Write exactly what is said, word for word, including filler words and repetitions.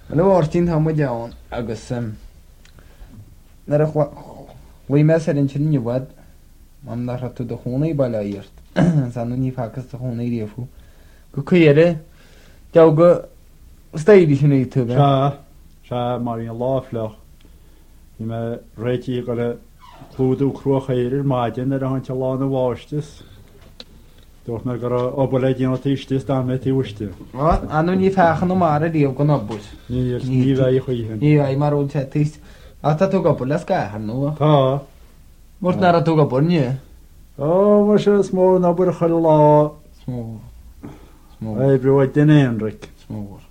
Le bhirtín tá muid deán agus nar a chuí me ar an sin bhd mam nar tú do chunaí bailíart sanú ní fachas do chunaí riamhú go chuire de go staidí sin í tú se mar on láfleach ní me réití go le clúdú cruchéidir maidin ar a haint lána bháistis dúch na gur ob le dín tíistis dá me tíúiste anú ní fechan nó mar a díomh go nobús ní ní bheith chuíhan ní bheith mar ún sé tí a tá tú gopur le caiar nó tá mórt nar a tú gopur ní ó mar se smó na bur chu lá smó é brehaid duine anric smór